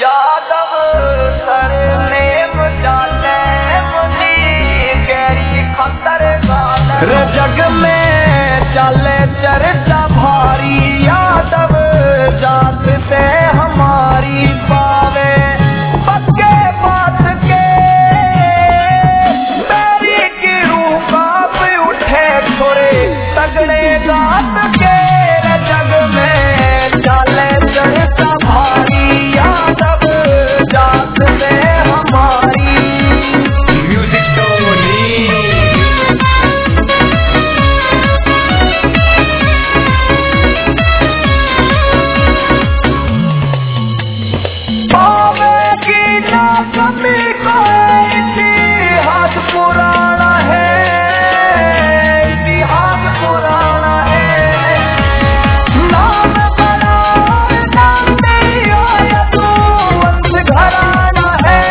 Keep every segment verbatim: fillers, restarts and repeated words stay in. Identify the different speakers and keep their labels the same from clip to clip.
Speaker 1: Yadav surname जाने मुझी गहरी खतर रे जग में चले चर्चा भारी यादव जात से हमारी पावे पक्के बात के तेरी की रूह कांप उठे थोड़े तगड़े गात के रे जग में चले चर्चा भारी यादव जात से हमारी म्यूजिक टोनी पावे की ना कमी को इतिहास पुराना है इतिहास पुराना है नाम बड़ा नाम दिया तू वंश घराना है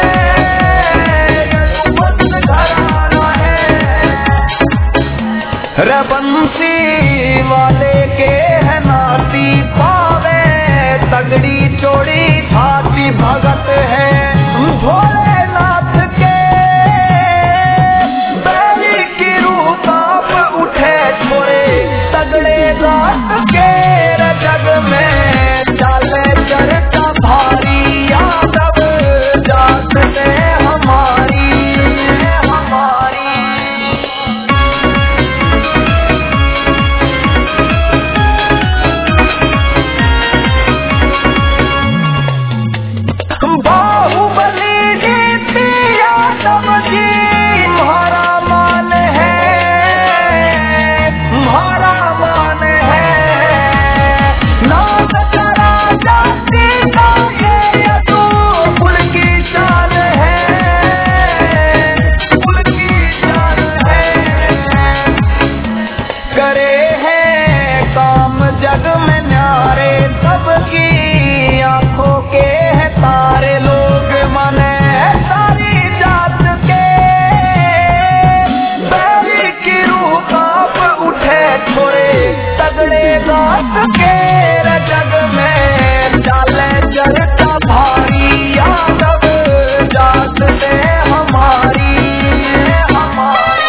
Speaker 1: वंश घराना है रे बंसी वाले के है नाती पावे तगड़ी चोड़ी छाती भगत है भोलेनाथ के बैली की रूह कांप उठे छोड़े तगड़े गात के रे जग में चले चर्चा भारी यादव जात से हमारी हमारी बाहुबली जीती यादव जी म्हारा मान है म्हारा मान है नाम करा जाती का ये तू कुल की शान है कुल की शान है करे हैं काम जग में न्यारे सबकी आंखों के है तारे लोग माने सारी जात के बैली की रूह कांप उठे थोड़े तगड़े गात के रे जग में चले चर्चा भारी यादव जात से हमारी हमारी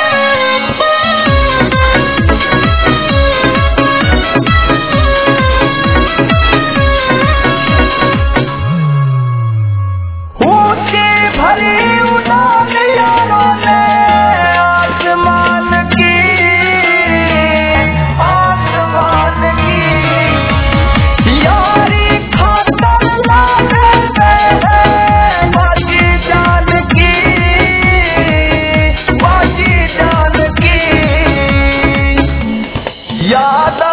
Speaker 1: ऊंची भरी उड़ान यारों ने आसमान की आसमान की यारी खातर लागे है बाजी जान की बाजी जान की याद